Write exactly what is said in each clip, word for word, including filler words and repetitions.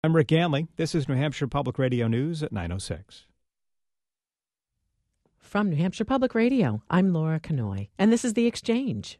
I'm Rick Ganley. This is New Hampshire Public Radio News at nine oh six. From New Hampshire Public Radio, I'm Laura Kanoy, and this is The Exchange.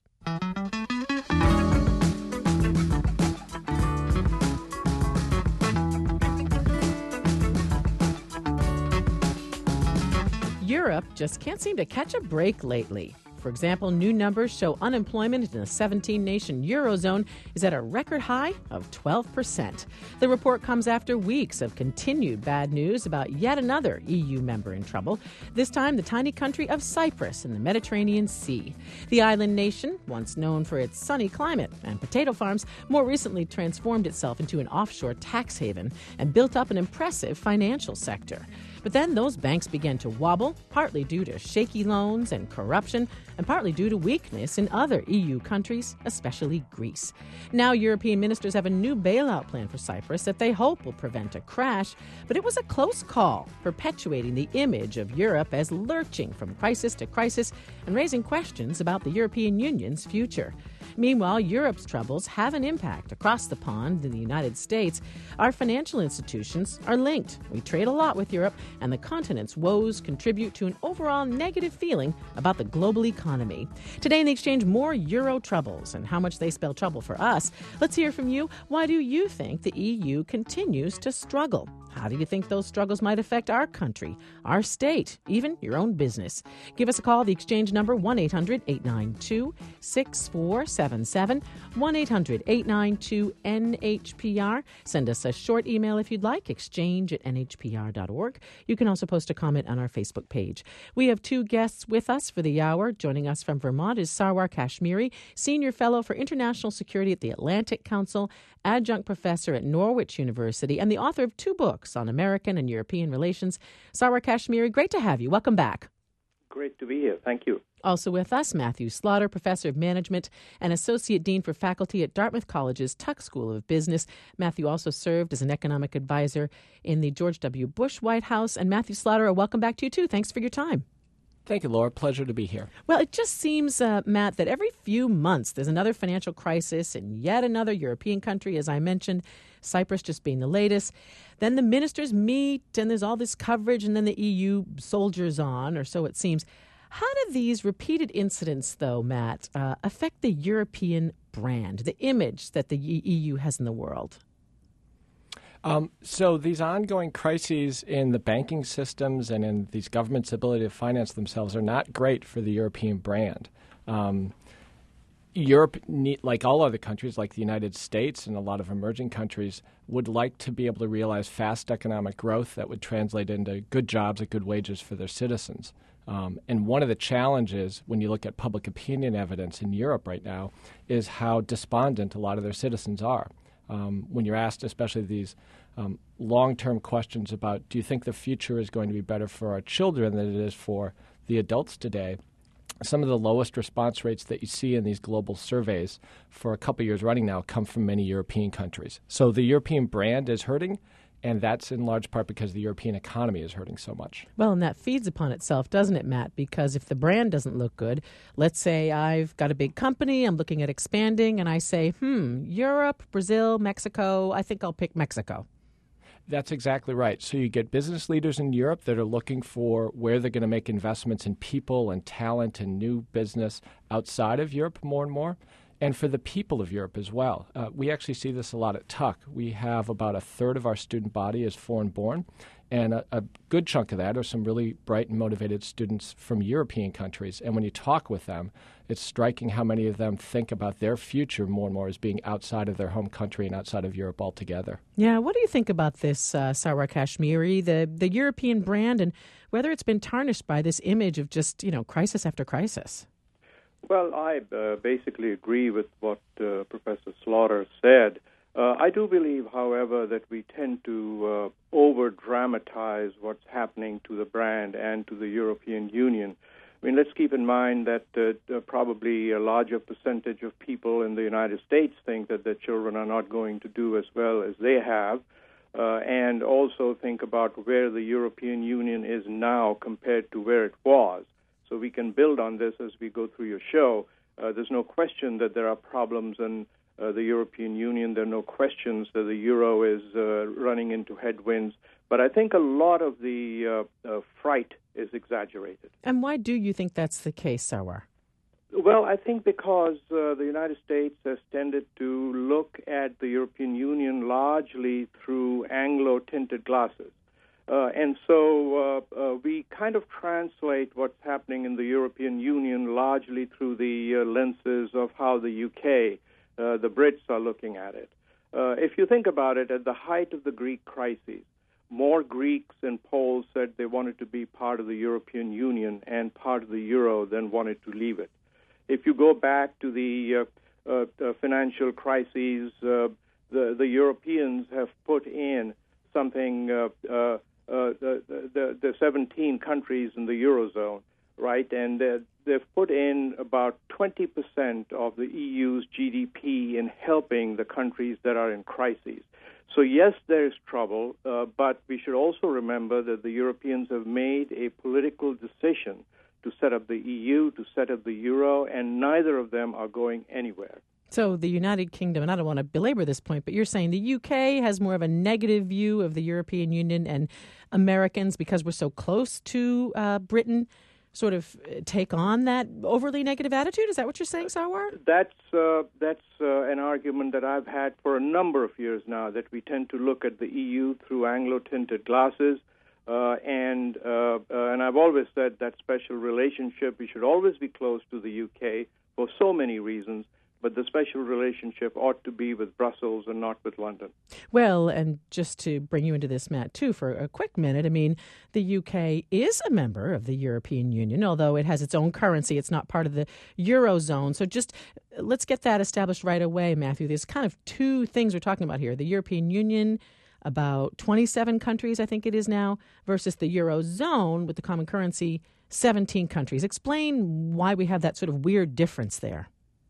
Europe just can't seem to catch a break lately. For example, new numbers show unemployment in the seventeen-nation Eurozone is at a record high of twelve percent. The report comes after weeks of continued bad news about yet another E U member in trouble, this time the tiny country of Cyprus in the Mediterranean Sea. The island nation, once known for its sunny climate and potato farms, more recently transformed itself into an offshore tax haven and built up an impressive financial sector. But then those banks began to wobble, partly due to shaky loans and corruption, and partly due to weakness in other E U countries, especially Greece. Now European ministers have a new bailout plan for Cyprus that they hope will prevent a crash, but it was a close call, perpetuating the image of Europe as lurching from crisis to crisis and raising questions about the European Union's future. Meanwhile, Europe's troubles have an impact across the pond in the United States. Our financial institutions are linked. We trade a lot with Europe, and the continent's woes contribute to an overall negative feeling about the global economy. Today in The Exchange, more Euro troubles and how much they spell trouble for us. Let's hear from you. Why do you think the E U continues to struggle? How do you think those struggles might affect our country, our state, even your own business? Give us a call. The Exchange number, one eight hundred eight nine two six four seven seven, one eight hundred eight nine two N H P R. Send us a short email if you'd like, exchange at N H P R dot org. You can also post a comment on our Facebook page. We have two guests with us for the hour. Joining us from Vermont is Sarwar Kashmiri, Senior Fellow for International Security at the Atlantic Council, Adjunct Professor at Norwich University, and the author of two books on American and European relations. Sarwar Kashmiri, great to have you. Welcome back. Great to be here. Thank you. Also with us, Matthew Slaughter, Professor of Management and Associate Dean for Faculty at Dartmouth College's Tuck School of Business. Matthew also served as an economic advisor in the George W. Bush White House. And Matthew Slaughter, welcome back to you, too. Thanks for your time. Thank you, Laura. Pleasure to be here. Well, it just seems, uh, Matt, that every few months there's another financial crisis in yet another European country, as I mentioned, Cyprus just being the latest. Then the ministers meet, and there's all this coverage, and then the E U soldiers on, or so it seems. How do these repeated incidents, though, Matt, uh, affect the European brand, the image that the E U has in the world? Um, so these ongoing crises in the banking systems and in these governments' ability to finance themselves are not great for the European brand. Um, Europe, like all other countries, like the United States and a lot of emerging countries, would like to be able to realize fast economic growth that would translate into good jobs at good wages for their citizens. Um, and one of the challenges when you look at public opinion evidence in Europe right now is how despondent a lot of their citizens are. Um, when you're asked especially these um, long-term questions about, do you think the future is going to be better for our children than it is for the adults today, some of the lowest response rates that you see in these global surveys for a couple years running now come from many European countries. So the European brand is hurting, and that's in large part because the European economy is hurting so much. Well, and that feeds upon itself, doesn't it, Matt? Because if the brand doesn't look good, let's say I've got a big company, I'm looking at expanding, and I say, hmm, Europe, Brazil, Mexico, I think I'll pick Mexico. That's exactly right. So you get business leaders in Europe that are looking for where they're going to make investments in people and talent and new business outside of Europe more and more. And for the people of Europe as well. Uh, we actually see this a lot at Tuck. We have about a third of our student body is foreign-born, and a, a good chunk of that are some really bright and motivated students from European countries. And when you talk with them, it's striking how many of them think about their future more and more as being outside of their home country and outside of Europe altogether. Yeah, what do you think about this, uh, Sarwar Kashmiri, the, the European brand, and whether it's been tarnished by this image of just, you know, crisis after crisis? Well, I uh, basically agree with what uh, Professor Slaughter said. Uh, I do believe, however, that we tend to uh, over-dramatize what's happening to the brand and to the European Union. I mean, let's keep in mind that uh, probably a larger percentage of people in the United States think that their children are not going to do as well as they have, uh, and also think about where the European Union is now compared to where it was. So we can build on this as we go through your show. Uh, there's no question that there are problems and uh, the European Union. There are no questions that the euro is uh, running into headwinds. But I think a lot of the uh, uh, fright is exaggerated. And why do you think that's the case, Sarwar? Well, I think because uh, the United States has tended to look at the European Union largely through Anglo-tinted glasses. Uh, and so uh, uh, we kind of translate what's happening in the European Union largely through the uh, lenses of how the U K, uh, the Brits, are looking at it. Uh, if you think about it, at the height of the Greek crisis, more Greeks and Poles said they wanted to be part of the European Union and part of the euro than wanted to leave it. If you go back to the uh, uh, uh, financial crises, uh, the, the Europeans have put in something, uh, uh, uh, the, the, the seventeen countries in the Eurozone, right? And uh, they've put in about twenty percent of the E U's G D P in helping the countries that are in crises. So yes, there is trouble, uh, but we should also remember that the Europeans have made a political decision to set up the E U, to set up the euro, and neither of them are going anywhere. So the United Kingdom, and I don't want to belabor this point, but you're saying the U K has more of a negative view of the European Union, and Americans, because we're so close to uh, Britain, sort of take on that overly negative attitude? Is that what you're saying, Sarwar? That's uh, that's uh, an argument that I've had for a number of years now, that we tend to look at the E U through Anglo-tinted glasses. Uh, and uh, uh, and I've always said that special relationship, we should always be close to the U K for so many reasons, but the special relationship ought to be with Brussels and not with London. Well, and just to bring you into this, Matt, too, for a quick minute, I mean, the U K is a member of the European Union, although it has its own currency. It's not part of the Eurozone. So just let's get that established right away, Matthew. There's kind of two things we're talking about here. The European Union, about twenty-seven countries, I think it is now, versus the Eurozone with the common currency, seventeen countries. Explain why we have that sort of weird difference there.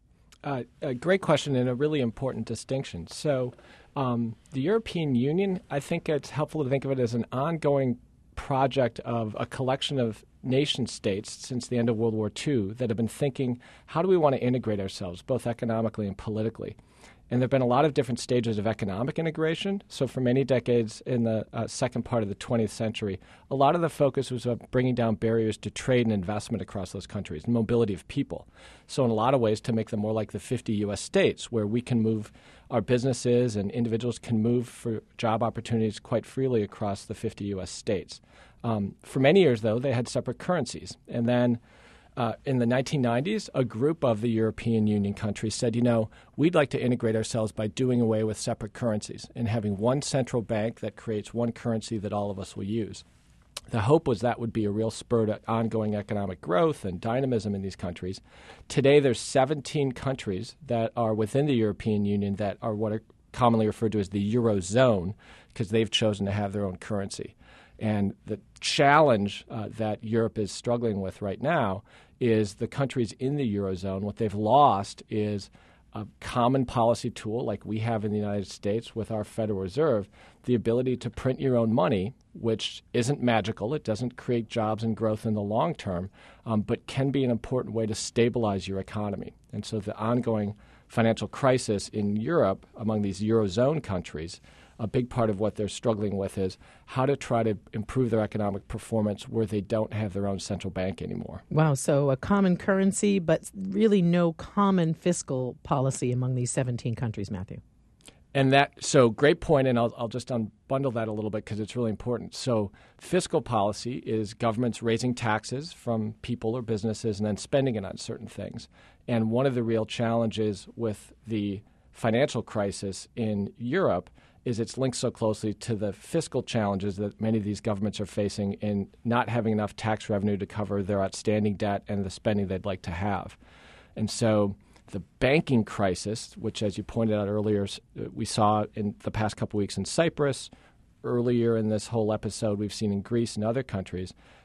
Uh, a great question and a really important distinction. So um, the European Union, I think it's helpful to think of it as an ongoing project of a collection of nation states since the end of World War Two that have been thinking, how do we want to integrate ourselves, both economically and politically? And there have been a lot of different stages of economic integration. So for many decades in the uh, second part of the twentieth century, a lot of the focus was on bringing down barriers to trade and investment across those countries, and mobility of people. So in a lot of ways to make them more like the fifty U S states, where we can move, our businesses and individuals can move for job opportunities quite freely across the fifty U S states. Um, for many years, though, they had separate currencies. And then Uh, in the nineteen nineties, a group of the European Union countries said, you know, we'd like to integrate ourselves by doing away with separate currencies and having one central bank that creates one currency that all of us will use. The hope was that would be a real spur to ongoing economic growth and dynamism in these countries. Today, there's seventeen countries that are within the European Union that are what are commonly referred to as the Eurozone, because they've chosen to have their own currency. And the challenge uh, that Europe is struggling with right now is the countries in the Eurozone. What they've lost is a common policy tool like we have in the United States with our Federal Reserve, the ability to print your own money, which isn't magical. It doesn't create jobs and growth in the long term, um, but can be an important way to stabilize your economy. And so the ongoing financial crisis in Europe among these Eurozone countries, a big part of what they're struggling with is how to try to improve their economic performance where they don't have their own central bank anymore. Wow, so a common currency, but really no common fiscal policy among these seventeen countries, Matthew. And that, so great point, and I'll, I'll just unbundle that a little bit because it's really important. So fiscal policy is governments raising taxes from people or businesses and then spending it on certain things. And one of the real challenges with the financial crisis in Europe is it's linked so closely to the fiscal challenges that many of these governments are facing in not having enough tax revenue to cover their outstanding debt and the spending they'd like to have. And so the banking crisis, which, as you pointed out earlier, we saw in the past couple weeks in Cyprus, earlier in this whole episode we've seen in Greece and other countries,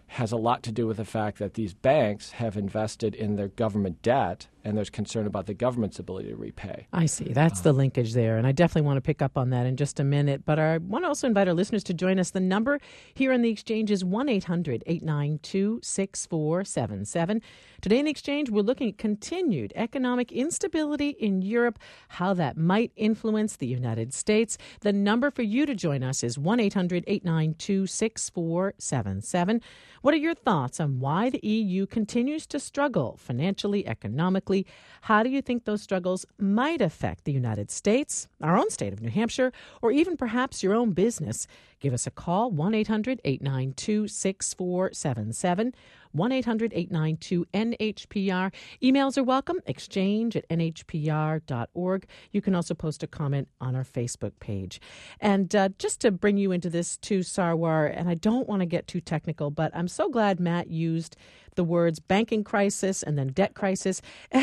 has a lot to do with the fact that these banks have invested in their government debt, and there's concern about the government's ability to repay. I see. That's the linkage there, and I definitely want to pick up on that in just a minute. But I want to also invite our listeners to join us. The number here on The Exchange is one eight hundred eight nine two six four seven seven. Today in The Exchange, we're looking at continued economic instability in Europe, how that might influence the United States. The number for you to join us is one eight hundred eight nine two six four seven seven. What are your thoughts on why the E U continues to struggle financially, economically? How do you think those struggles might affect the United States, our own state of New Hampshire, or even perhaps your own business? Give us a call, one eight hundred eight nine two six four seven seven, one eight hundred eight nine two N H P R. Emails are welcome, exchange at N H P R dot org. You can also post a comment on our Facebook page. And uh, just to bring you into this too, Sarwar, and I don't want to get too technical, but I'm so glad Matt used the words banking crisis and then debt crisis.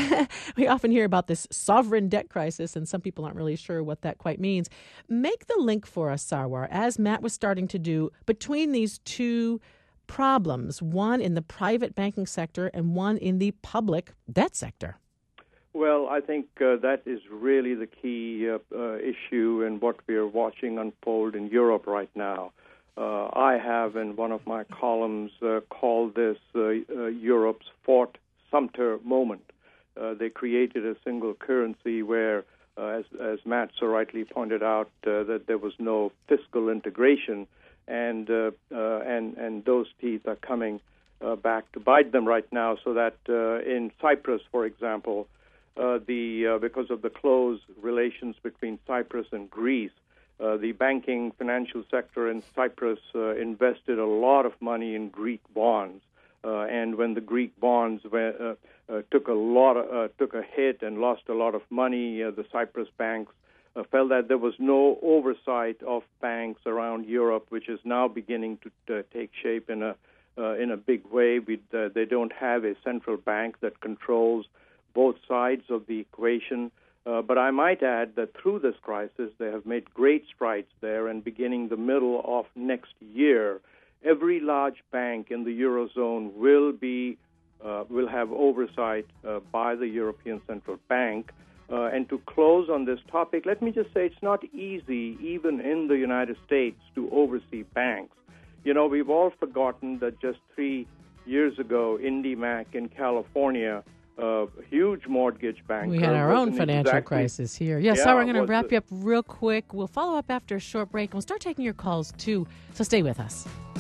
We often hear about this sovereign debt crisis, and some people aren't really sure what that quite means. Make the link for us, Sarwar, as Matt was starting to do, between these two problems, one in the private banking sector and one in the public debt sector. Well, I think uh, that is really the key uh, uh, issue in what we are watching unfold in Europe right now. Uh, I have, in one of my columns, uh, called this uh, uh, Europe's Fort Sumter moment. Uh, they created a single currency where, uh, as, as Matt so rightly pointed out, uh, that there was no fiscal integration, and uh, uh, and and those teeth are coming uh, back to bite them right now. So that uh, in Cyprus, for example, uh, the uh, because of the close relations between Cyprus and Greece, Uh, the banking financial sector in Cyprus uh, invested a lot of money in Greek bonds, uh, and when the Greek bonds were, uh, uh, took a lot, of, uh, took a hit and lost a lot of money, uh, the Cyprus banks uh, felt that there was no oversight of banks around Europe, which is now beginning to uh, take shape in a uh, in a big way. We, uh, they don't have a central bank that controls both sides of the equation. Uh, but I might add that through this crisis, they have made great strides there, and beginning the middle of next year, every large bank in the Eurozone will be uh, will have oversight uh, by the European Central Bank. Uh, and to close on this topic, let me just say it's not easy, even in the United States, to oversee banks. You know, we've all forgotten that just three years ago, IndyMac in California, a uh, huge mortgage banker. We had our own financial exactly, crisis here. Yeah, yeah so we're going to wrap the, you up real quick. We'll follow up after a short break, and we'll start taking your calls, too. So stay with us.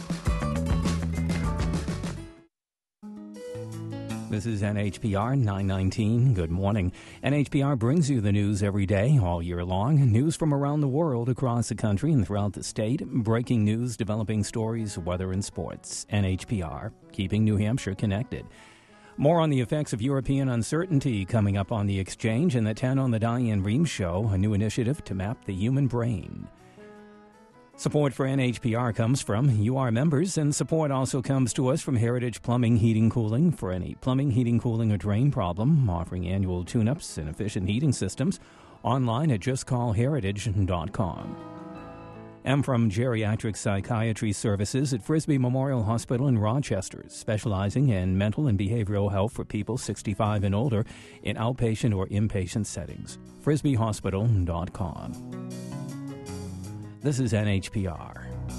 This is N H P R nine nineteen. Good morning. N H P R brings you the news every day, all year long. News from around the world, across the country and throughout the state. Breaking news, developing stories, weather and sports. N H P R, keeping New Hampshire connected. More on the effects of European uncertainty coming up on The Exchange, and at ten on the Diane Reams Show, a new initiative to map the human brain. Support for N H P R comes from U R members, and support also comes to us from Heritage Plumbing, Heating, Cooling. For any plumbing, heating, cooling, or drain problem, offering annual tune-ups and efficient heating systems, online at just call heritage dot com. And from Geriatric Psychiatry Services at Frisbee Memorial Hospital in Rochester, specializing in mental and behavioral health for people sixty-five and older in outpatient or inpatient settings. frisbee hospital dot com. This is N H P R.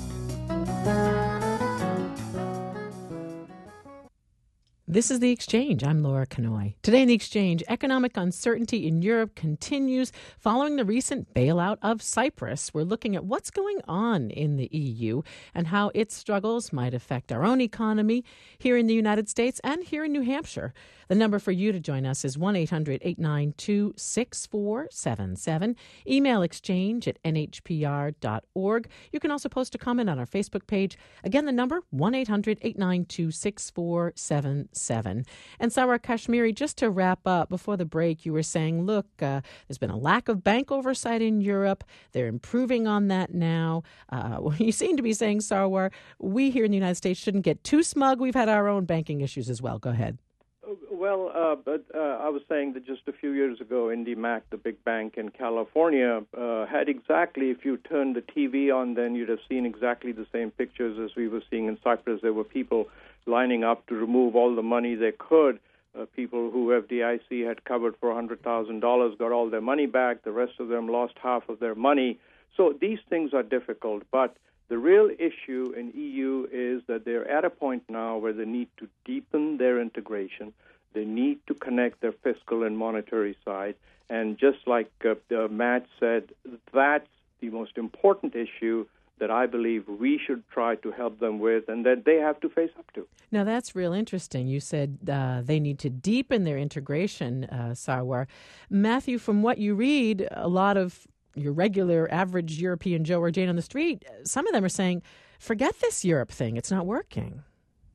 This is The Exchange. I'm Laura Kanoy. Today in The Exchange, economic uncertainty in Europe continues following the recent bailout of Cyprus. We're looking at what's going on in the E U and how its struggles might affect our own economy here in the United States and here in New Hampshire. The number for you to join us is one eight hundred eight nine two six four seven seven. Email exchange at N H P R dot org. You can also post a comment on our Facebook page. Again, the number, one eight hundred eight nine two six four seven seven. And Sarwar Kashmiri, just to wrap up, before the break, you were saying, look, uh, there's been a lack of bank oversight in Europe. They're improving on that now. Uh, well, you seem to be saying, Sarwar, we here in the United States shouldn't get too smug. We've had our own banking issues as well. Go ahead. Well, uh, but uh, I was saying that just a few years ago, IndyMac, the big bank in California, uh, had exactly, if you turned the T V on, then you'd have seen exactly the same pictures as we were seeing in Cyprus. There were people lining up to remove all the money they could. Uh, people who F D I C had covered for one hundred thousand dollars got all their money back. The rest of them lost half of their money. So these things are difficult. But the real issue in E U is that they're at a point now where they need to deepen their integration. They need to connect their fiscal and monetary side. And just like uh, uh, Matt said, that's the most important issue that I believe we should try to help them with and that they have to face up to. Now, that's real interesting. You said uh, they need to deepen their integration, uh, Sarwar. Matthew, from what you read, a lot of your regular average European Joe or Jane on the street, some of them are saying, forget this Europe thing. It's not working.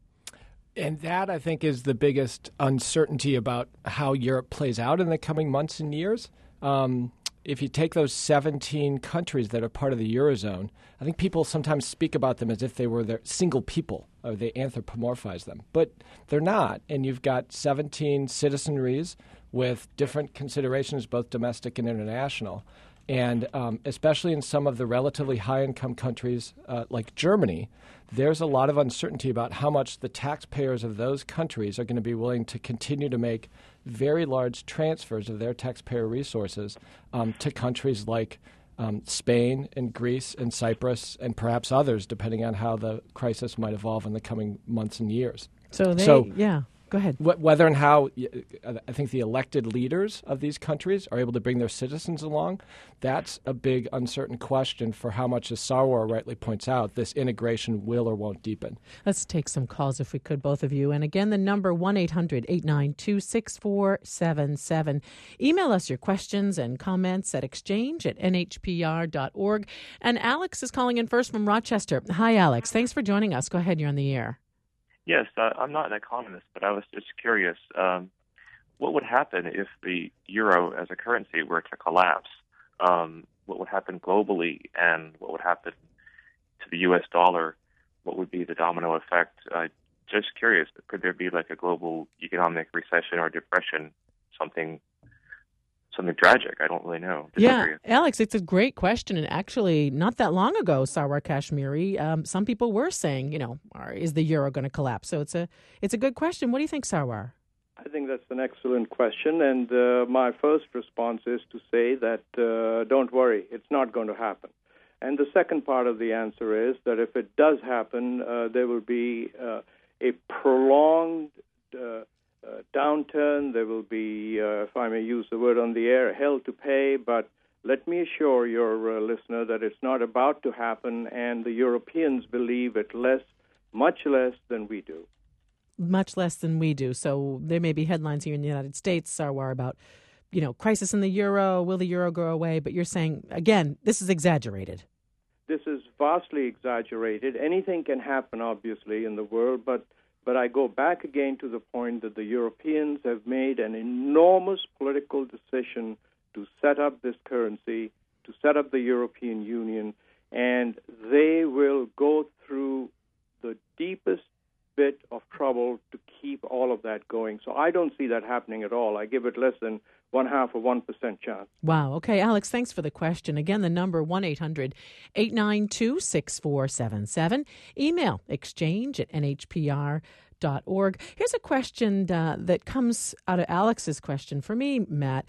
And that, I think, is the biggest uncertainty about how Europe plays out in the coming months and years. Um, if you take those seventeen countries that are part of the Eurozone, I think people sometimes speak about them as if they were their single people, or they anthropomorphize them. But they're not. And you've got seventeen citizenries with different considerations, both domestic and international. And um, especially in some of the relatively high-income countries uh, like Germany, there's a lot of uncertainty about how much the taxpayers of those countries are going to be willing to continue to make very large transfers of their taxpayer resources um, to countries like um, Spain and Greece and Cyprus and perhaps others, depending on how the crisis might evolve in the coming months and years. So, they, so yeah. Go ahead. Whether and how I think the elected leaders of these countries are able to bring their citizens along, that's a big uncertain question for how much, as Sarwar rightly points out, this integration will or won't deepen. Let's take some calls if we could, both of you. And again, the number one eight hundred eight nine two six four seven seven. Email us your questions and comments at exchange at n h p r dot org. And Alex is calling in first from Rochester. Hi, Alex. Thanks for joining us. Go ahead. You're on the air. Yes, uh, I'm not an economist, but I was just curious. Um, what would happen if the euro as a currency were to collapse? Um, what would happen globally, and what would happen to the U S dollar? What would be the domino effect? Uh, just curious, could there be like a global economic recession or depression, something something tragic? I don't really know. Just yeah, curious. Alex, it's a great question. And actually, not that long ago, Sarwar Kashmiri, um, some people were saying, you know, is the euro going to collapse? So it's a it's a good question. What do you think, Sarwar? I think that's an excellent question. And uh, my first response is to say that uh, don't worry, it's not going to happen. And the second part of the answer is that if it does happen, uh, there will be uh, a prolonged uh, Uh, downturn. There will be, uh, if I may use the word on the air, hell to pay. But let me assure your uh, listener that it's not about to happen, and the Europeans believe it less, much less than we do. Much less than we do. So there may be headlines here in the United States, Sarwar, about, you know, crisis in the euro. Will the euro go away? But you're saying, again, this is exaggerated. This is vastly exaggerated. Anything can happen, obviously, in the world, but But I go back again to the point that the Europeans have made an enormous political decision to set up this currency, to set up the European Union, and they will go through the deepest bit of trouble to keep all of that going. So I don't see that happening at all. I give it less than one half of one percent chance. Wow. Okay, Alex, thanks for the question. Again, the number one eight hundred eight nine two six four seven seven. Email exchange at n h p r dot org. Here's a question uh, that comes out of Alex's question for me, Matt.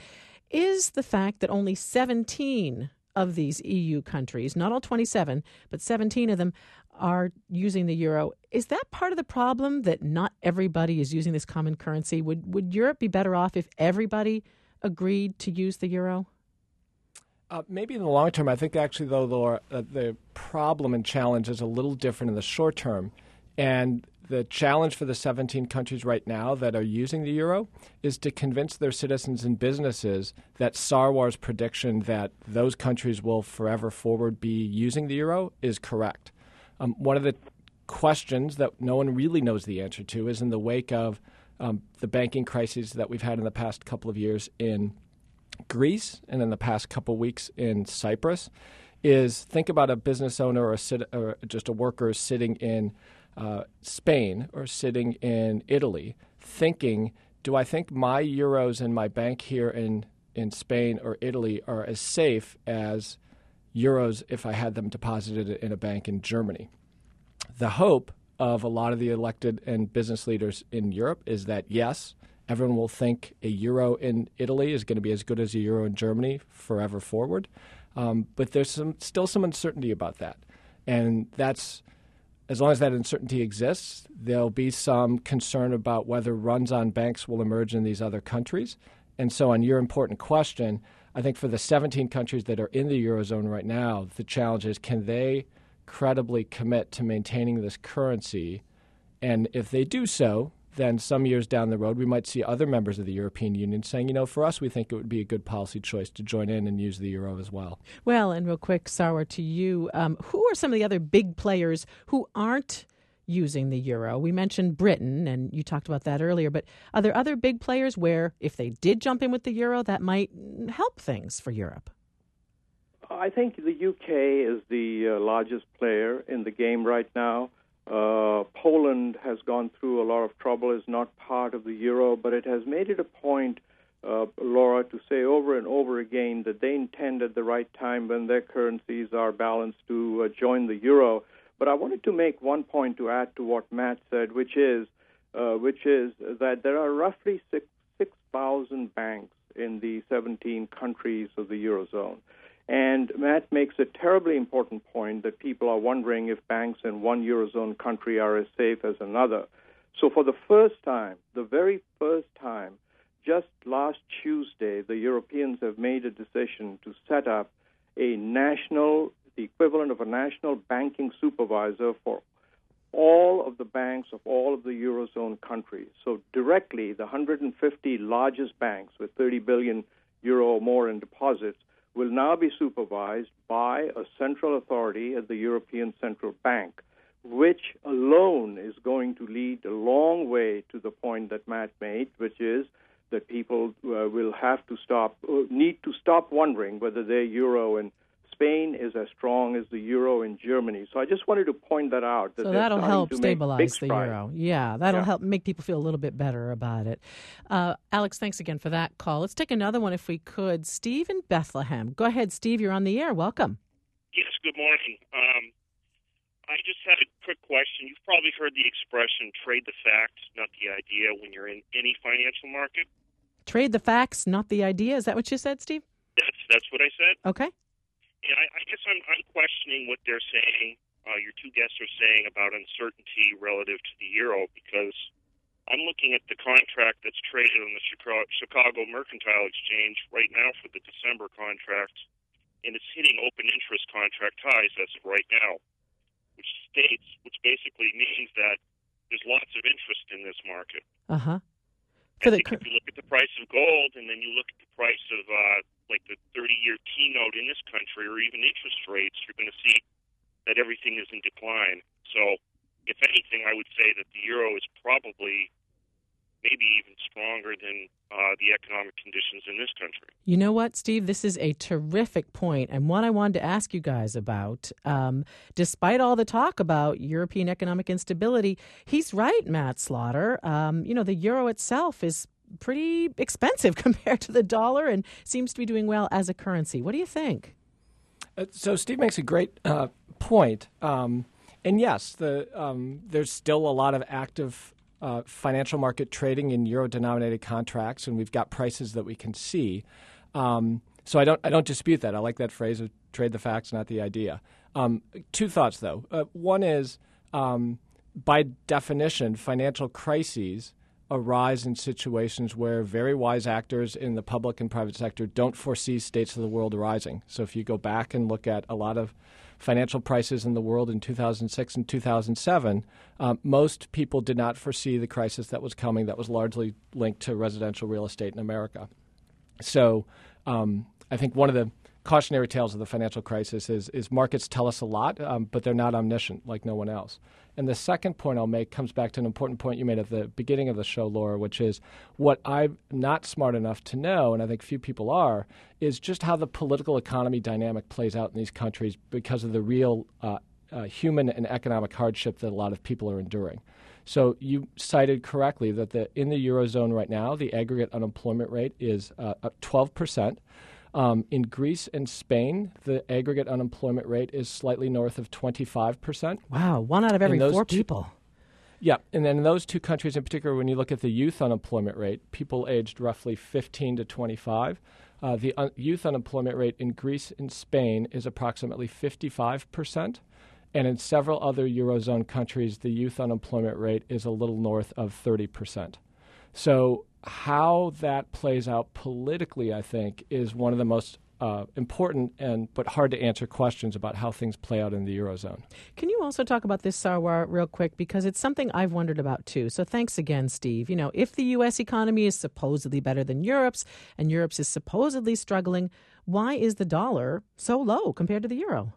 Is the fact that only seventeen of these E U countries, not all twenty-seven, but seventeen of them are using the euro, is that part of the problem that not everybody is using this common currency? Would would Europe be better off if everybody agreed to use the euro? Uh, maybe in the long term. I think actually, though, Laura, uh, the problem and challenge is a little different in the short term. And the challenge for the seventeen countries right now that are using the euro is to convince their citizens and businesses that Sarwar's prediction that those countries will forever forward be using the euro is correct. Um, one of the questions that no one really knows the answer to is in the wake of um, the banking crises that we've had in the past couple of years in Greece and in the past couple of weeks in Cyprus, is think about a business owner or, a sit- or just a worker sitting in Uh, Spain or sitting in Italy thinking, do I think my euros in my bank here in, in Spain or Italy are as safe as euros if I had them deposited in a bank in Germany? The hope of a lot of the elected and business leaders in Europe is that, yes, everyone will think a euro in Italy is going to be as good as a euro in Germany forever forward. Um, but there's some, still some uncertainty about that. And that's, as long as that uncertainty exists, there'll be some concern about whether runs on banks will emerge in these other countries. And so on your important question, I think for the seventeen countries that are in the Eurozone right now, the challenge is, can they credibly commit to maintaining this currency? And if they do so, then some years down the road, we might see other members of the European Union saying, you know, for us, we think it would be a good policy choice to join in and use the euro as well. Well, and real quick, Sarwar, to you, um, who are some of the other big players who aren't using the euro? We mentioned Britain, and you talked about that earlier, but are there other big players where if they did jump in with the euro, that might help things for Europe? I think the U K is the uh, largest player in the game right now. Uh, Poland has gone through a lot of trouble, is not part of the euro, but it has made it a point, uh, Laura, to say over and over again that they intend at the right time when their currencies are balanced to uh, join the euro. But I wanted to make one point to add to what Matt said, which is uh, which is that there are roughly six six thousand banks in the seventeen countries of the eurozone. And Matt makes a terribly important point that people are wondering if banks in one Eurozone country are as safe as another. So for the first time, the very first time, just last Tuesday, the Europeans have made a decision to set up a national, the equivalent of a national banking supervisor for all of the banks of all of the Eurozone countries. So directly, the one hundred fifty largest banks with thirty billion euro or more in deposits will now be supervised by a central authority at the European Central Bank, which alone is going to lead a long way to the point that Matt made, which is that people uh, will have to stop, uh, need to stop wondering whether their euro in Spain is as strong as the euro in Germany. So I just wanted to point that out. That so that'll help stabilize the strides. euro. Yeah, that'll yeah. help make people feel a little bit better about it. Uh, Alex, thanks again for that call. Let's take another one if we could. Steve in Bethlehem. Go ahead, Steve. You're on the air. Welcome. Yes, good morning. Um, I just had a quick question. You've probably heard the expression trade the facts, not the idea, when you're in any financial market. Trade the facts, not the idea. Is that what you said, Steve? That's that's what I said. Okay. Yeah, I, I guess I'm, I'm questioning what they're saying, uh, your two guests are saying about uncertainty relative to the euro, because I'm looking at the contract that's traded on the Chicago, Chicago Mercantile Exchange right now for the December contract, and it's hitting open interest contract highs as of right now, which states, which basically means that there's lots of interest in this market. Uh-huh. I think if you look at the price of gold and then you look at the price of uh, like the thirty-year T-note in this country or even interest rates, you're going to see that everything is in decline. So if anything, I would say that the euro is probably maybe even stronger than uh, the economic conditions in this country. You know what, Steve? This is a terrific point, and one I wanted to ask you guys about. Um, despite all the talk about European economic instability, he's right, Matt Slaughter. Um, you know, the euro itself is pretty expensive compared to the dollar and seems to be doing well as a currency. What do you think? Uh, so Steve makes a great uh, point. Um, and yes, the um, there's still a lot of active Uh, financial market trading in euro-denominated contracts, and we've got prices that we can see. Um, so I don't I don't dispute that. I like that phrase of trade the facts, not the idea. Um, two thoughts, though. Uh, one is, um, by definition, financial crises arise in situations where very wise actors in the public and private sector don't foresee states of the world arising. So if you go back and look at a lot of financial crises in the world in two thousand six and two thousand seven, um, most people did not foresee the crisis that was coming that was largely linked to residential real estate in America. So um, I think one of the cautionary tales of the financial crisis is, is markets tell us a lot, um, but they're not omniscient like no one else. And the second point I'll make comes back to an important point you made at the beginning of the show, Laura, which is what I'm not smart enough to know, and I think few people are, is just how the political economy dynamic plays out in these countries because of the real uh, uh, human and economic hardship that a lot of people are enduring. So you cited correctly that the, in the Eurozone right now, the aggregate unemployment rate is uh, up twelve percent. Um, in Greece and Spain, the aggregate unemployment rate is slightly north of twenty-five percent. Wow, one out of every four two, people. Yeah, and then in those two countries in particular, when you look at the youth unemployment rate, people aged roughly fifteen to twenty-five, uh, the un- youth unemployment rate in Greece and Spain is approximately fifty-five percent. And in several other Eurozone countries, the youth unemployment rate is a little north of thirty percent. So how that plays out politically, I think, is one of the most uh, important and but hard to answer questions about how things play out in the Eurozone. Can you also talk about this, Sarwar, real quick? Because it's something I've wondered about, too. So thanks again, Steve. You know, if the U S economy is supposedly better than Europe's and Europe's is supposedly struggling, why is the dollar so low compared to the euro?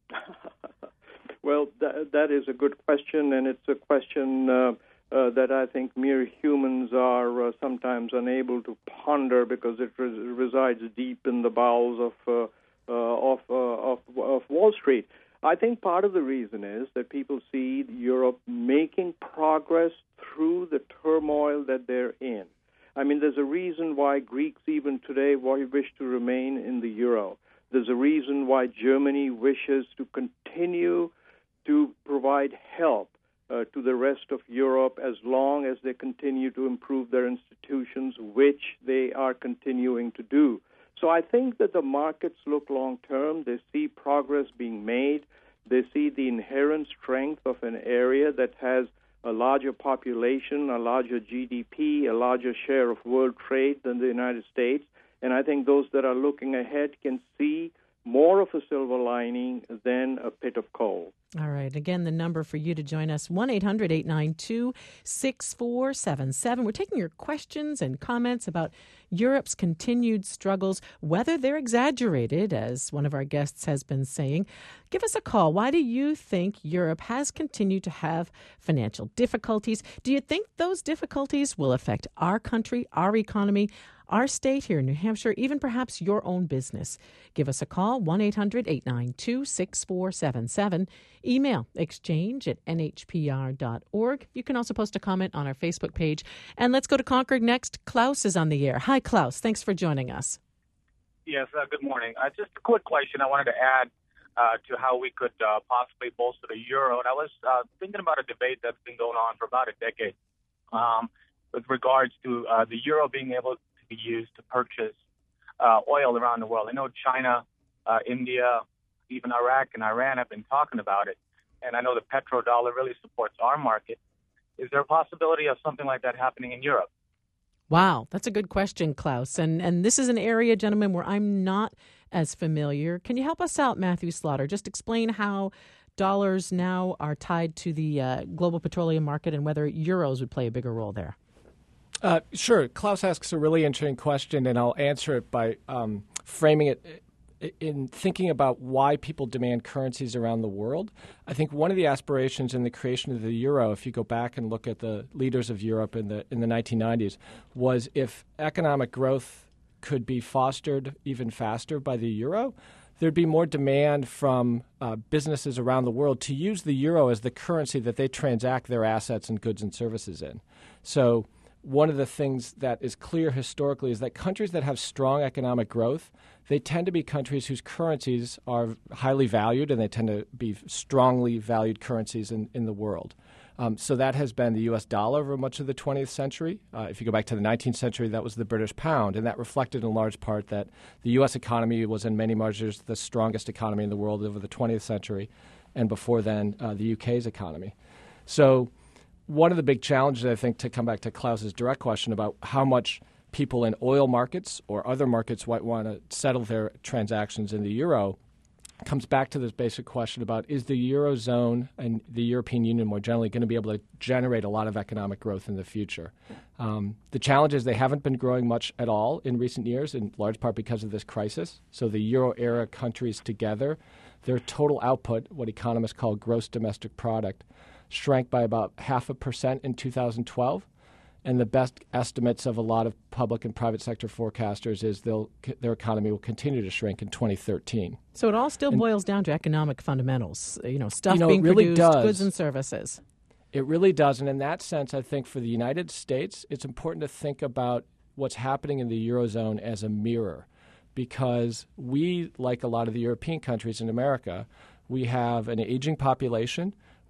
Well, th- that is a good question, and it's a question uh, uh, that I think mere humans are uh, sometimes unable to ponder because it res- resides deep in the bowels of uh, uh, of, uh, of of Wall Street. I think part of the reason is that people see Europe making progress through the turmoil that they're in. I mean, there's a reason why Greeks even today wish to remain in the euro. There's a reason why Germany wishes to continue to provide help uh, to the rest of Europe as long as they continue to improve their institutions, which they are continuing to do. So I think that the markets look long-term. They see progress being made. They see the inherent strength of an area that has a larger population, a larger G D P, a larger share of world trade than the United States. And I think those that are looking ahead can see more of a silver lining than a pit of coal. All right. Again, the number for you to join us, one eight hundred eight nine two six four seven seven. We're taking your questions and comments about Europe's continued struggles, whether they're exaggerated, as one of our guests has been saying. Give us a call. Why do you think Europe has continued to have financial difficulties? Do you think those difficulties will affect our country, our economy, our state here in New Hampshire, even perhaps your own business? Give us a call, one eight hundred eight nine two six four seven seven. Email exchange at n h p r dot org. You can also post a comment on our Facebook page. And let's go to Concord next. Klaus is on the air. Hi, Klaus. Thanks for joining us. Yes, uh, good morning. Uh, just a quick question I wanted to add uh, to how we could uh, possibly bolster the euro. And I was uh, thinking about a debate that's been going on for about a decade um, with regards to uh, the euro being able to be used to purchase uh, oil around the world. I know China, uh, India, even Iraq and Iran have been talking about it. And I know the petrodollar really supports our market. Is there a possibility of something like that happening in Europe? Wow, that's a good question, Klaus. And and this is an area, gentlemen, where I'm not as familiar. Can you help us out, Matthew Slaughter? Just explain how dollars now are tied to the uh, global petroleum market and whether euros would play a bigger role there. Uh, sure. Klaus asks a really interesting question, and I'll answer it by um, framing it in thinking about why people demand currencies around the world. I think one of the aspirations in the creation of the euro, if you go back and look at the leaders of Europe in the in the nineteen nineties, was if economic growth could be fostered even faster by the euro, there'd be more demand from uh, businesses around the world to use the euro as the currency that they transact their assets and goods and services in. So one of the things that is clear historically is that countries that have strong economic growth, they tend to be countries whose currencies are highly valued, and they tend to be strongly valued currencies in, in the world. Um, so that has been the U S dollar over much of the twentieth century. Uh, if you go back to the nineteenth century, that was the British pound, and that reflected in large part that the U S economy was in many measures the strongest economy in the world over the twentieth century, and before then, uh, the U K's economy. So one of the big challenges, I think, to come back to Klaus's direct question about how much people in oil markets or other markets might want to settle their transactions in the euro, comes back to this basic question about, is the Eurozone and the European Union more generally going to be able to generate a lot of economic growth in the future? Um, the challenge is they haven't been growing much at all in recent years, in large part because of this crisis. So the euro-era countries together, their total output, what economists call gross domestic product, shrank by about half a percent in two thousand twelve. And the best estimates of a lot of public and private sector forecasters is they'll, their economy will continue to shrink in twenty thirteen. So it all still and, boils down to economic fundamentals, you know, stuff you know, being it really produced, does. goods and services. It really does. And in that sense, I think for the United States, it's important to think about what's happening in the Eurozone as a mirror, because we, like a lot of the European countries in America, we have an aging population.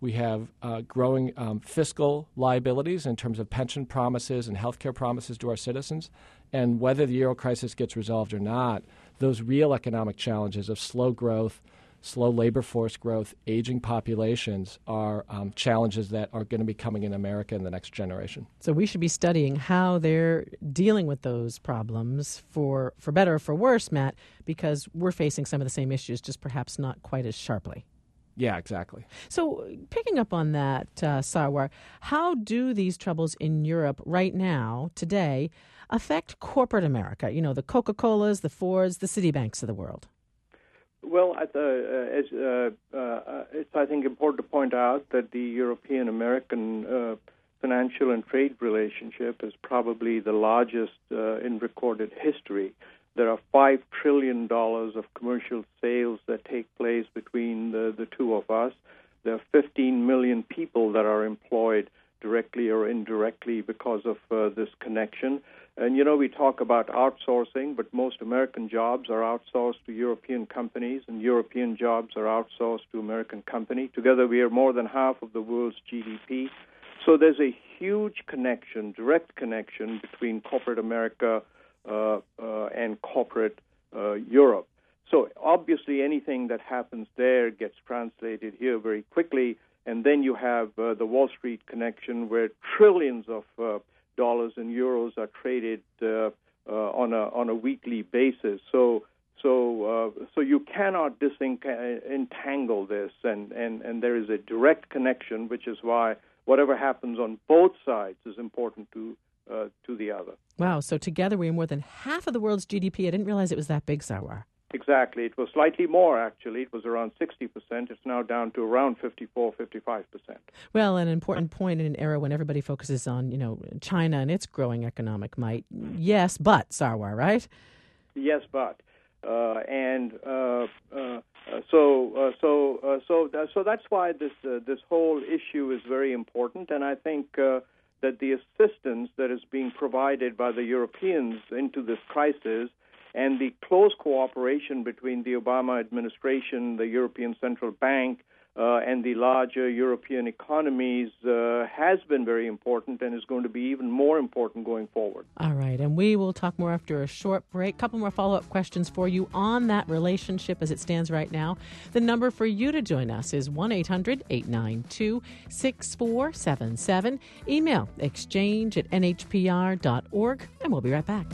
We have uh, growing um, fiscal liabilities in terms of pension promises and healthcare promises to our citizens. And whether the euro crisis gets resolved or not, those real economic challenges of slow growth, slow labor force growth, aging populations are um, challenges that are going to be coming in America in the next generation. So we should be studying how they're dealing with those problems for, for better or for worse, Matt, because we're facing some of the same issues, just perhaps not quite as sharply. Yeah, exactly. So picking up on that, uh, Sarwar, how do these troubles in Europe right now, today, affect corporate America? You know, the Coca-Colas, the Fords, the Citibanks of the world. Well, uh, it's, uh, uh, it's, I think, important to point out that the European-American uh, financial and trade relationship is probably the largest uh, in recorded history. There are five trillion dollars of commercial sales that take place between the, the two of us. There are fifteen million people that are employed directly or indirectly because of uh, this connection. And, you know, we talk about outsourcing, but most American jobs are outsourced to European companies, and European jobs are outsourced to American companies. Together, we are more than half of the world's G D P. So there's a huge connection, direct connection between corporate America uh, uh, and corporate uh, Europe. So obviously anything that happens there gets translated here very quickly, and then you have uh, the Wall Street connection where trillions of uh, dollars and euros are traded uh, uh, on a on a weekly basis. So so uh, so you cannot disentangle this, and, and, and there is a direct connection, which is why whatever happens on both sides is important to uh, to the other. Wow! So together we are more than half of the world's G D P. I didn't realize it was that big, Sarwar. Exactly. It was slightly more, actually. It was around sixty percent. It's now down to around fifty-four, fifty-five percent. Well, an important point in an era when everybody focuses on, you know, China and its growing economic might. Yes, but, Sarwar, right? Yes, but. Uh, and uh, uh, so uh, so uh, so uh, so that's why this uh, this whole issue is very important, and I think uh, that the assistance that is being provided by the Europeans into this crisis and the close cooperation between the Obama administration, the European Central Bank, uh, and the larger European economies uh, has been very important and is going to be even more important going forward. All right, and we will talk more after a short break. A couple more follow-up questions for you on that relationship as it stands right now. The number for you to join us is one eight hundred eight nine two six four seven seven. Email exchange at n h p r dot org, and we'll be right back.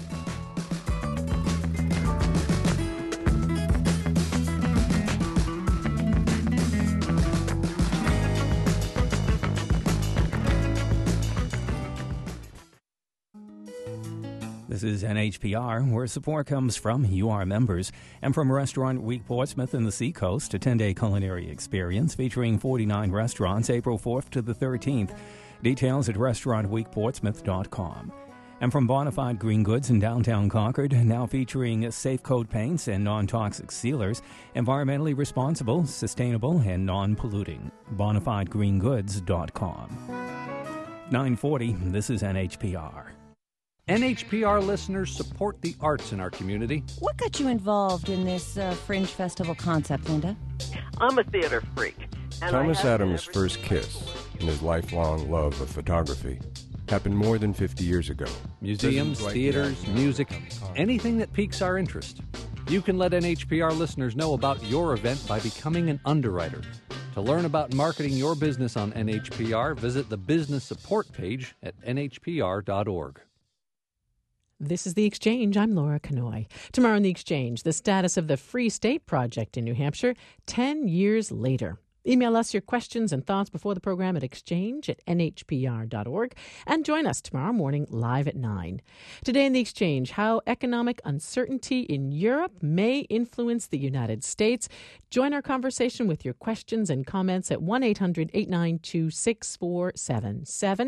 This is N H P R, where support comes from you, our members, and from Restaurant Week Portsmouth and the Seacoast, a ten-day culinary experience featuring forty-nine restaurants, April fourth to the thirteenth. Details at restaurant week portsmouth dot com. And from Bonafide Green Goods in downtown Concord, now featuring safe coat paints and non-toxic sealers, environmentally responsible, sustainable, and non-polluting. bonafide green goods dot com. nine forty, this is N H P R. N H P R listeners support the arts in our community. What got you involved in this uh, Fringe Festival concept, Linda? I'm a theater freak. And Thomas Adams' first kiss and his lifelong love of photography happened more than fifty years ago. Museums, theaters, music, anything that piques our interest. You can let N H P R listeners know about your event by becoming an underwriter. To learn about marketing your business on N H P R, visit the business support page at n h p r dot org. This is The Exchange. I'm Laura Kanoy. Tomorrow in The Exchange, the status of the Free State Project in New Hampshire ten years later. Email us your questions and thoughts before the program at exchange at n h p r dot org and join us tomorrow morning live at nine. Today in The Exchange, how economic uncertainty in Europe may influence the United States. Join our conversation with your questions and comments at one eight hundred eight nine two six four seven seven.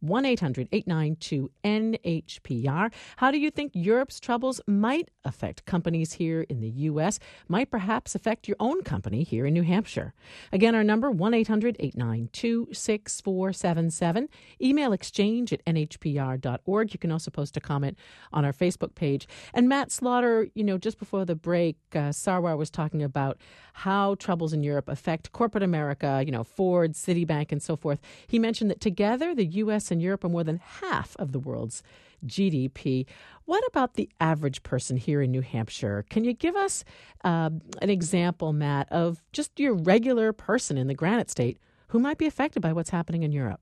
one eight hundred eight nine two N H P R. How do you think Europe's troubles might affect companies here in the U S, might perhaps affect your own company here in New Hampshire? Again, our number, one eight hundred eight nine two six four seven seven. Email exchange at N H P R dot org. You can also post a comment on our Facebook page. And Matt Slaughter, you know, just before the break, uh, Sarwar was talking about how troubles in Europe affect corporate America, you know, Ford, Citibank, and so forth. He mentioned that together, the U S and Europe are more than half of the world's G D P. What about the average person here in New Hampshire? Can you give us uh, an example, Matt, of just your regular person in the Granite State who might be affected by what's happening in Europe?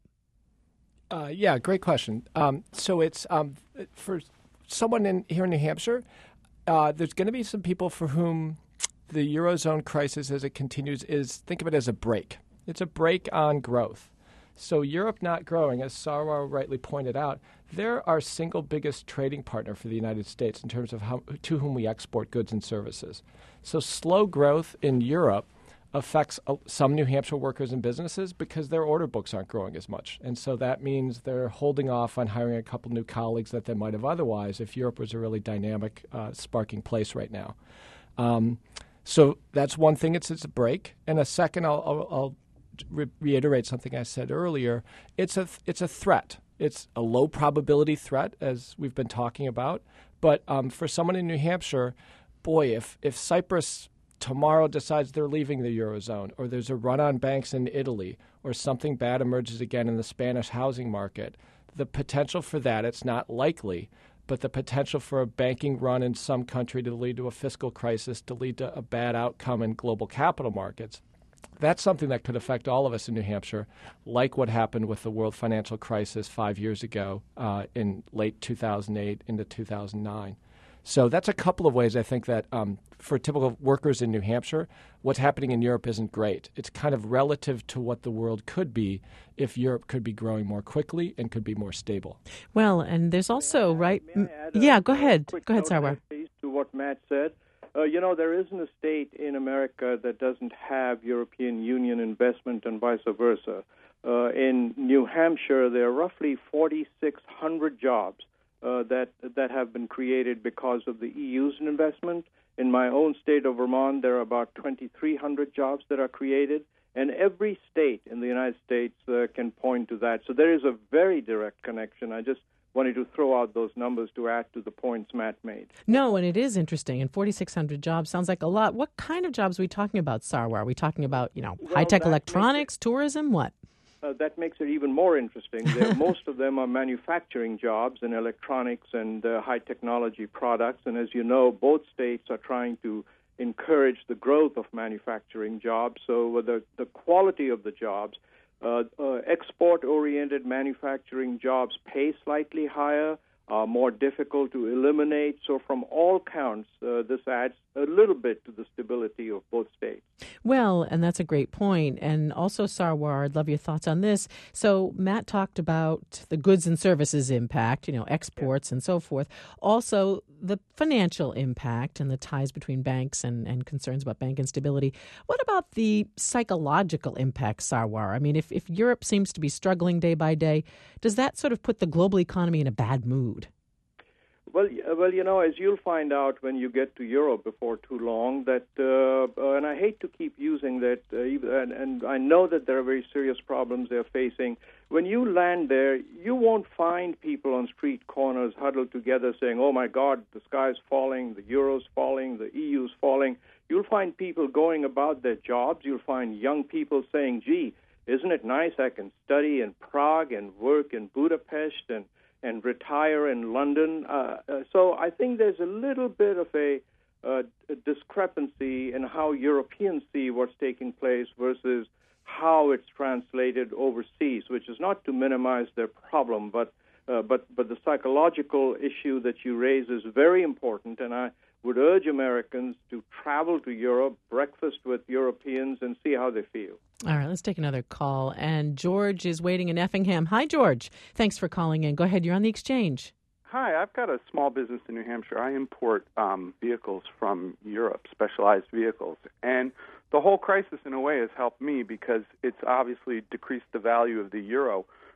Uh, yeah, great question. Um, so it's um, for someone in here in New Hampshire, uh, there's going to be some people for whom the Eurozone crisis as it continues is, think of it as a break. It's a break on growth. So Europe not growing, as Sarwar rightly pointed out, they're our single biggest trading partner for the United States in terms of how, to whom we export goods and services. So slow growth in Europe affects uh, some New Hampshire workers and businesses because their order books aren't growing as much. And so that means they're holding off on hiring a couple new colleagues that they might have otherwise if Europe was a really dynamic, uh, sparking place right now. Um, so that's one thing. It's, it's a break. And a second, I'll, I'll, I'll re- reiterate something I said earlier. It's a, it's a threat. It's a low probability threat, as we've been talking about. But um, for someone in New Hampshire, boy, if, if Cyprus tomorrow decides they're leaving the Eurozone, or there's a run on banks in Italy, or something bad emerges again in the Spanish housing market, the potential for that, it's not likely, but the potential for a banking run in some country to lead to a fiscal crisis, to lead to a bad outcome in global capital markets, that's something that could affect all of us in New Hampshire, like what happened with the world financial crisis five years ago uh, in late two thousand eight into two thousand nine. So that's a couple of ways I think that um, for typical workers in New Hampshire, what's happening in Europe isn't great. It's kind of relative to what the world could be if Europe could be growing more quickly and could be more stable. Well, and there's also, right? May I add a- Yeah, go ahead. quick Go ahead, note, Sarwar. please, to what Matt said. Uh, you know, there isn't a state in America that doesn't have European Union investment and vice versa. Uh, in New Hampshire, there are roughly forty-six hundred jobs uh, that that have been created because of the E U's investment. In my own state of Vermont, there are about twenty-three hundred jobs that are created, and every state in the United States uh, can point to that. So there is a very direct connection. I just wanted to throw out those numbers to add to the points Matt made. No, and it is interesting. And forty-six hundred jobs sounds like a lot. What kind of jobs are we talking about, Sarwar? Are we talking about, you know, Well, high-tech that electronics, tourism, what? Uh, that makes it even more interesting. There, most of them are manufacturing jobs in electronics and uh, high technology products. And as you know, both states are trying to encourage the growth of manufacturing jobs. So uh, the, the quality of the jobs, uh, uh, export-oriented manufacturing jobs pay slightly higher, are more difficult to eliminate. So from all counts, uh, this adds a little bit to the stability of both states. Well, and that's a great point. And also, Sarwar, I'd love your thoughts on this. So Matt talked about the goods and services impact, you know, exports yeah. and so forth. Also, the financial impact and the ties between banks and, and concerns about bank instability. What about the psychological impact, Sarwar? I mean, if, if Europe seems to be struggling day by day, does that sort of put the global economy in a bad mood? Well, well, you know, as you'll find out when you get to Europe before too long, that, uh, uh, and I hate to keep using that, uh, and, and I know that there are very serious problems they're facing. When you land there, you won't find people on street corners huddled together saying, oh, my God, the sky's falling, the euro's falling, the E U's falling. You'll find people going about their jobs. You'll find young people saying, gee, isn't it nice I can study in Prague and work in Budapest and and retire in London. Uh, uh, so I think there's a little bit of a, uh, a discrepancy in how Europeans see what's taking place versus how it's translated overseas, which is not to minimize their problem, but uh, but but the psychological issue that you raise is very important, and I would urge Americans to travel to Europe, breakfast with Europeans, and see how they feel. All right, let's take another call. And George is waiting in Effingham. Hi, George. Thanks for calling in. Go ahead. You're on the exchange. Hi, I've got a small business in New Hampshire. I import um, vehicles from Europe, specialized vehicles. And the whole crisis, in a way, has helped me because it's obviously decreased the value of the euro,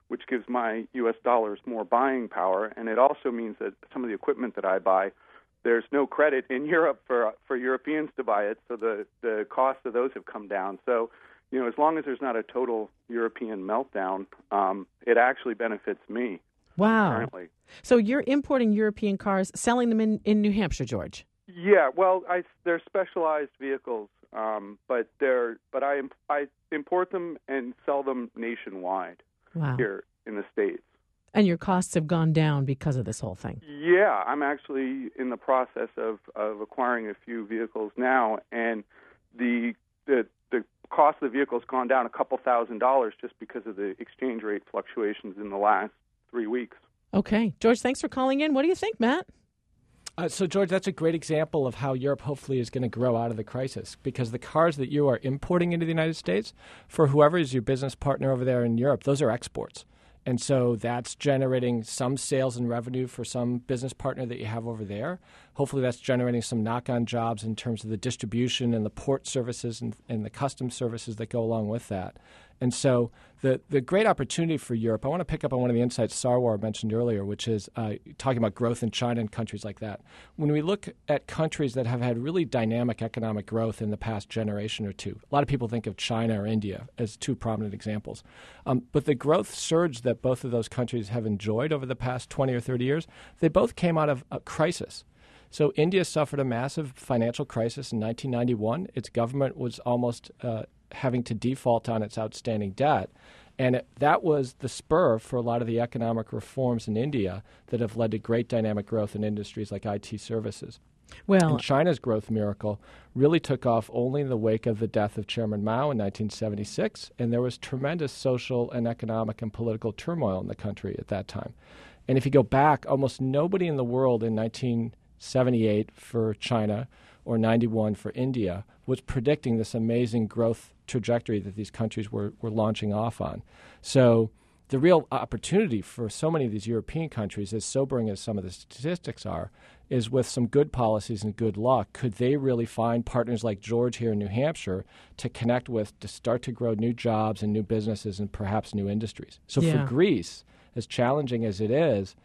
which gives my U S dollars more buying power. And it also means that some of the equipment that I buy, there's no credit in Europe for for Europeans to buy it, so the, the cost of those have come down. So, you know, as long as there's not a total European meltdown, um, it actually benefits me. Wow. Currently. So you're importing European cars, selling them in, in New Hampshire, George? Yeah, well, I, they're specialized vehicles, um, but they're but I I import them and sell them nationwide Wow. here in the States. And your costs have gone down because of this whole thing. Yeah, I'm actually in the process of, of acquiring a few vehicles now, and the the the cost of the vehicle's gone down a couple thousand dollars just because of the exchange rate fluctuations in the last three weeks. Okay. George, thanks for calling in. What do you think, Matt? Uh, so, George, that's a great example of how Europe hopefully is going to grow out of the crisis, because the cars that you are importing into the United States, for whoever is your business partner over there in Europe, those are exports. And so that's generating some sales and revenue for some business partner that you have over there. Hopefully that's generating some knock-on jobs in terms of the distribution and the port services and, and the customs services that go along with that. And so the, the great opportunity for Europe, I want to pick up on one of the insights Sarwar mentioned earlier, which is uh, talking about growth in China and countries like that. When we look at countries that have had really dynamic economic growth in the past generation or two, a lot of people think of China or India as two prominent examples. Um, but the growth surge that both of those countries have enjoyed over the past twenty or thirty years, they both came out of a crisis. So India suffered a massive financial crisis in nineteen ninety-one. Its government was almost uh, having to default on its outstanding debt. And it, that was the spur for a lot of the economic reforms in India that have led to great dynamic growth in industries like I T services. Well, and China's growth miracle really took off only in the wake of the death of Chairman Mao in nineteen seventy-six, and there was tremendous social and economic and political turmoil in the country at that time. And if you go back, almost nobody in the world in nineteen seventy-eight for China or ninety-one for India was predicting this amazing growth trajectory that these countries were, were launching off on. So the real opportunity for so many of these European countries, as sobering as some of the statistics are, is with some good policies and good luck, could they really find partners like George here in New Hampshire to connect with to start to grow new jobs and new businesses and perhaps new industries. So Yeah. for Greece, as challenging as it is,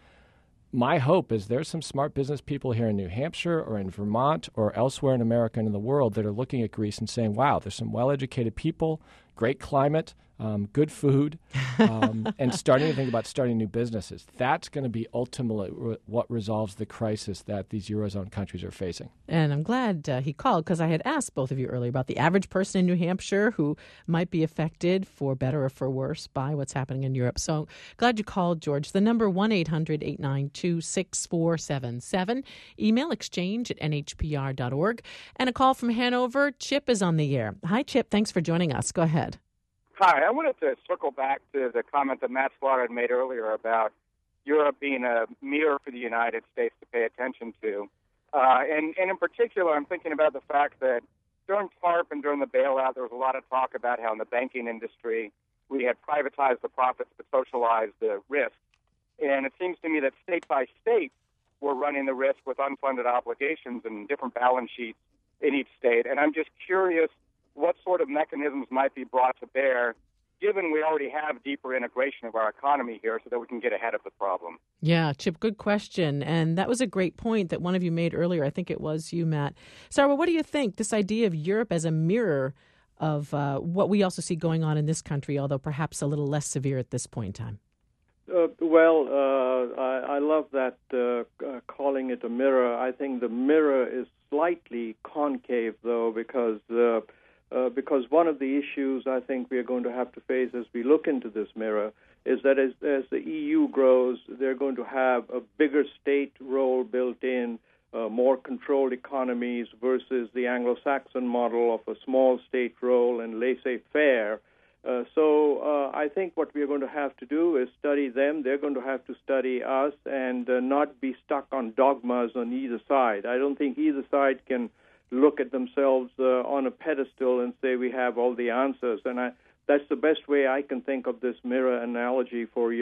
my hope is there's some smart business people here in New Hampshire or in Vermont or elsewhere in America and in the world that are looking at Greece and saying, wow, there's some well-educated people, great climate, um, good food, um, and starting to think about starting new businesses. That's going to be ultimately re- what resolves the crisis that these Eurozone countries are facing. And I'm glad uh, he called, because I had asked both of you earlier about the average person in New Hampshire who might be affected for better or for worse by what's happening in Europe. So glad you called, George. The number one eight hundred eight nine two six four seven seven. Email exchange at n h p r dot org. And a call from Hanover. Chip is on the air. Hi, Chip. Thanks for joining us. Go ahead. Hi, I wanted to circle back to the comment that Matt Slaughter had made earlier about Europe being a mirror for the United States to pay attention to. Uh, and, and in particular, I'm thinking about the fact that during TARP and during the bailout, there was a lot of talk about how in the banking industry we had privatized the profits but socialized the risk. And it seems to me that state by state, we're running the risk with unfunded obligations and different balance sheets in each state. And I'm just curious what sort of mechanisms might be brought to bear, given we already have deeper integration of our economy here, so that we can get ahead of the problem. Yeah, Chip, good question. And that was a great point that one of you made earlier. I think it was you, Matt. Sarah, what do you think? This idea of Europe as a mirror of uh, what we also see going on in this country, although perhaps a little less severe at this point in time. Uh, well, uh, I, I love that uh, uh, calling it a mirror. I think the mirror is slightly concave, though, because uh, uh, because one of the issues I think we are going to have to face as we look into this mirror is that as, as the E U grows, they're going to have a bigger state role built in, uh, more controlled economies versus the Anglo-Saxon model of a small state role and laissez-faire. Uh, so uh, I think what we're going to have to do is study them. They're going to have to study us and uh, not be stuck on dogmas on either side. I don't think either side can look at themselves uh, on a pedestal and say we have all the answers. And I, that's the best way I can think of this mirror analogy for your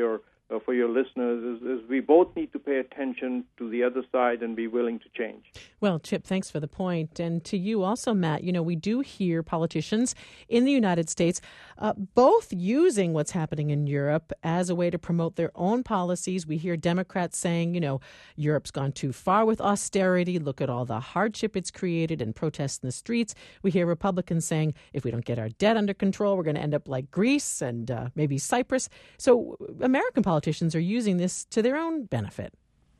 uh, for your listeners is, is we both need to pay attention to the other side and be willing to change. Well, Chip, thanks for the point. And to you also, Matt, you know, we do hear politicians in the United States uh, both using what's happening in Europe as a way to promote their own policies. We hear Democrats saying, you know, Europe's gone too far with austerity. Look at all the hardship it's created and protests in the streets. We hear Republicans saying, if we don't get our debt under control, we're going to end up like Greece and uh, maybe Cyprus. So American politicians are using this to their own benefit.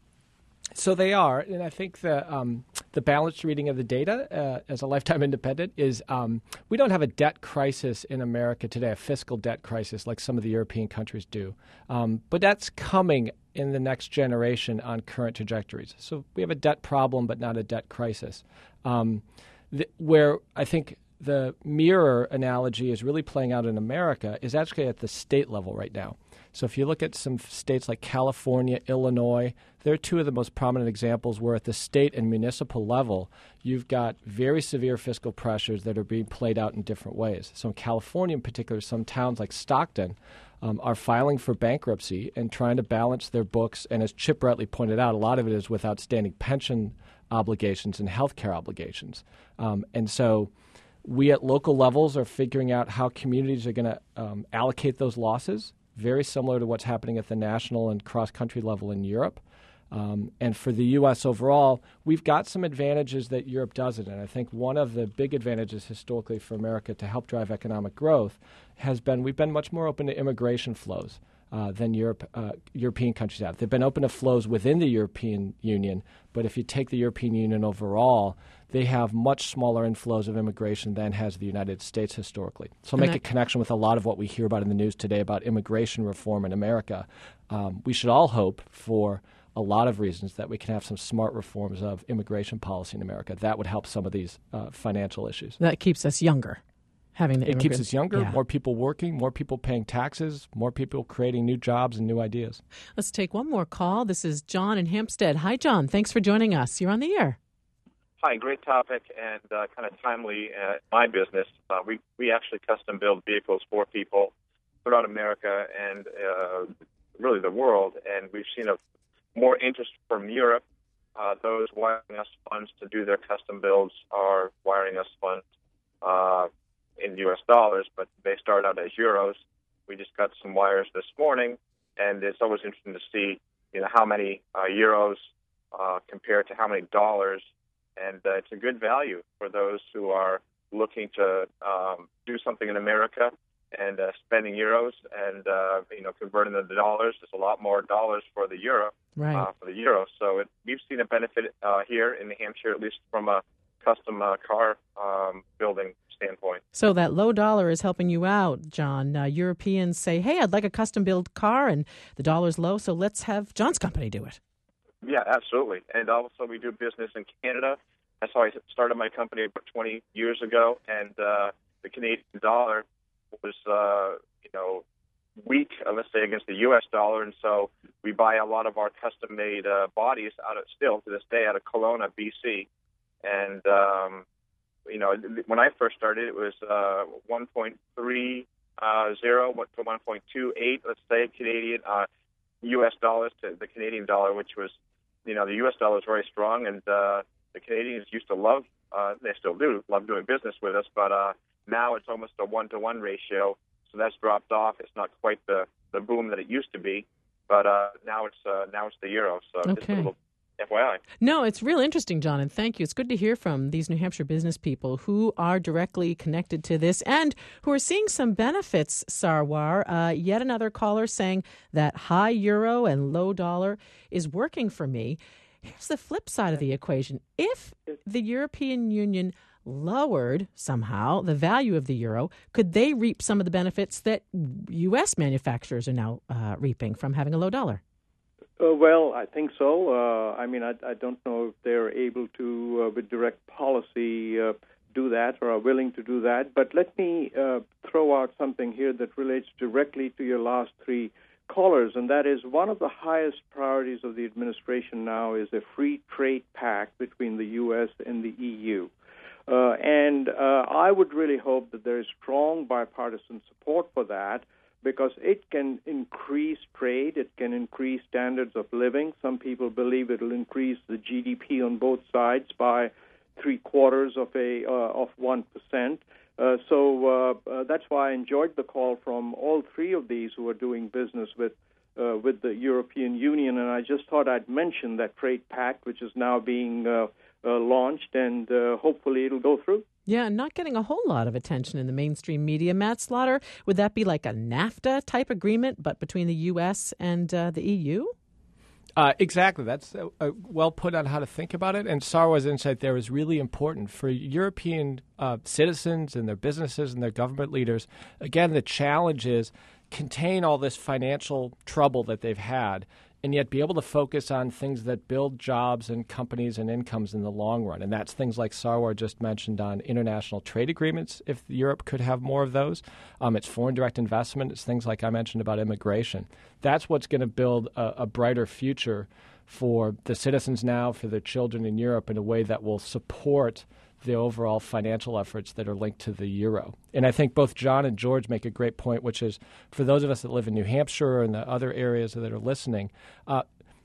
So they are, and I think the um, the balanced reading of the data uh, as a lifetime independent is um, we don't have a debt crisis in America today, a fiscal debt crisis like some of the European countries do. Um, but that's coming in the next generation on current trajectories. So we have a debt problem, but not a debt crisis. Um, th- where I think the mirror analogy is really playing out in America is actually at the state level right now. So if you look at some states like California, Illinois, they're two of the most prominent examples where at the state and municipal level, you've got very severe fiscal pressures that are being played out in different ways. So in California in particular, some towns like Stockton um, are filing for bankruptcy and trying to balance their books. And as Chip rightly pointed out, a lot of it is with outstanding pension obligations and health care obligations. Um, and so we at local levels are figuring out how communities are going to um, allocate those losses, very similar to what's happening at the national and cross-country level in Europe. Um, and for the U S overall, we've got some advantages that Europe doesn't. And I think one of the big advantages historically for America to help drive economic growth has been we've been much more open to immigration flows uh, than Europe, uh, European countries have. They've been open to flows within the European Union, but if you take the European Union overall, they have much smaller inflows of immigration than has the United States historically. So I'll make a connection with a lot of what we hear about in the news today about immigration reform in America. Um, we should all hope for a lot of reasons that we can have some smart reforms of immigration policy in America. That would help some of these uh, financial issues. That keeps us younger. Having the it keeps us younger, yeah. more people working, more people paying taxes, more people creating new jobs and new ideas. Let's take one more call. This is John in Hampstead. Hi, John. Thanks for joining us. You're on the air. Hi, great topic and uh, kind of timely. Uh, my business, uh, we we actually custom build vehicles for people throughout America and uh, really the world, and we've seen a more interest from Europe. Uh, those wiring us funds to do their custom builds are wiring us funds uh, in U S dollars, but they start out as euros. We just got some wires this morning, and it's always interesting to see, you know, how many uh, euros uh, compared to how many dollars. And uh, it's a good value for those who are looking to um, do something in America and uh, spending euros and uh, you know converting them to dollars. There's a lot more dollars for the euro, right. uh, for the euro. So it, we've seen a benefit uh, here in New Hampshire, at least from a custom uh, car um, building standpoint. So that low dollar is helping you out, John. Uh, Europeans say, "Hey, I'd like a custom built car," and the dollar's low, so let's have John's company do it. Yeah, absolutely. And also we do business in Canada. That's how I started my company about twenty years ago. And uh, the Canadian dollar was, uh, you know, weak, uh, let's say, against the U S dollar. And so we buy a lot of our custom-made uh, bodies out of, still to this day, out of Kelowna, B C. And, um, you know, when I first started, it was uh, one point three zero to one point two eight, let's say, Canadian uh, U S dollars to the Canadian dollar, which was, you know, the U S dollar is very strong, and uh, the Canadians used to love, uh, they still do, love doing business with us, but uh, now it's almost a one-to-one ratio, so that's dropped off. It's not quite the, the boom that it used to be, but uh, now it's uh, now it's the euro, so okay. just a little F Y I. No, it's real interesting, John, and thank you. It's good to hear from these New Hampshire business people who are directly connected to this and who are seeing some benefits, Sarwar. Uh, yet another caller saying that high euro and low dollar is working for me. Here's the flip side of the equation. If the European Union lowered somehow the value of the euro, could they reap some of the benefits that U S manufacturers are now uh, reaping from having a low dollar? Uh, well, I think so. Uh, I mean, I, I don't know if they're able to, uh, with direct policy, uh, do that or are willing to do that. But let me uh, throw out something here that relates directly to your last three callers, and that is one of the highest priorities of the administration now is a free trade pact between the U S and the E U. Uh, and uh, I would really hope that there is strong bipartisan support for that, because it can increase trade, it can increase standards of living. Some people believe it will increase the G D P on both sides by three quarters of a uh, of one percent. Uh, so uh, uh, that's why I enjoyed the call from all three of these who are doing business with uh, with the European Union, and I just thought I'd mention that trade pact, which is now being uh, uh, launched, and uh, hopefully it'll go through. Yeah, and not getting a whole lot of attention in the mainstream media. Matt Slaughter, would that be like a NAFTA type agreement, but between the U S and uh, the E U? Uh, exactly. That's uh, uh, well put on how to think about it. And Sarwar's insight there is really important for European uh, citizens and their businesses and their government leaders. Again, the challenge is contain all this financial trouble that they've had and yet be able to focus on things that build jobs and companies and incomes in the long run. And that's things like Sarwar just mentioned on international trade agreements, if Europe could have more of those. Um, it's foreign direct investment. It's things like I mentioned about immigration. That's what's going to build a, a brighter future for the citizens now, for their children in Europe, in a way that will support the overall financial efforts that are linked to the euro. And I think both John and George make a great point, which is for those of us that live in New Hampshire and the other areas that are listening, uh,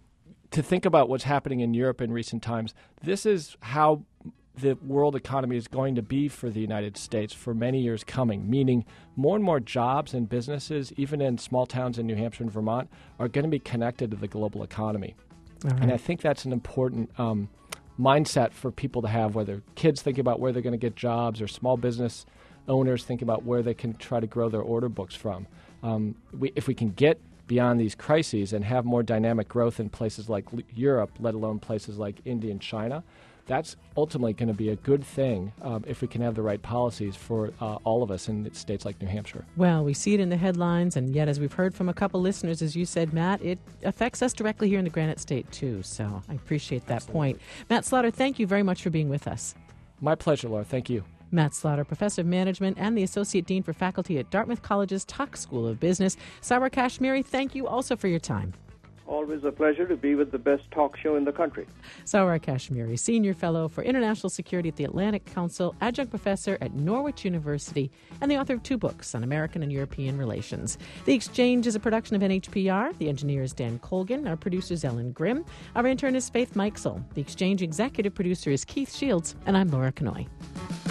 to think about what's happening in Europe in recent times. This is how the world economy is going to be for the United States for many years coming, meaning more and more jobs and businesses, even in small towns in New Hampshire and Vermont, are going to be connected to the global economy. Right. And I think that's an important um, mindset for people to have, whether kids think about where they're going to get jobs or small business owners think about where they can try to grow their order books from. Um, we, if we can get beyond these crises and have more dynamic growth in places like Europe, let alone places like India and China, that's ultimately going to be a good thing um, if we can have the right policies for uh, all of us in states like New Hampshire. Well, we see it in the headlines, and yet, as we've heard from a couple listeners, as you said, Matt, it affects us directly here in the Granite State, too. So I appreciate that Absolutely. point. Matt Slaughter, thank you very much for being with us. My pleasure, Laura. Thank you. Matt Slaughter, Professor of Management and the Associate Dean for Faculty at Dartmouth College's Tuck School of Business. Sarwar Kashmiri, thank you also for your time. Always a pleasure to be with the best talk show in the country. Sarwar Kashmiri, Senior Fellow for International Security at the Atlantic Council, Adjunct Professor at Norwich University, and the author of two books on American and European relations. The Exchange is a production of N H P R. The engineer is Dan Colgan. Our producer is Ellen Grimm. Our intern is Faith Mikesell. The Exchange executive producer is Keith Shields, and I'm Laura Kanoy.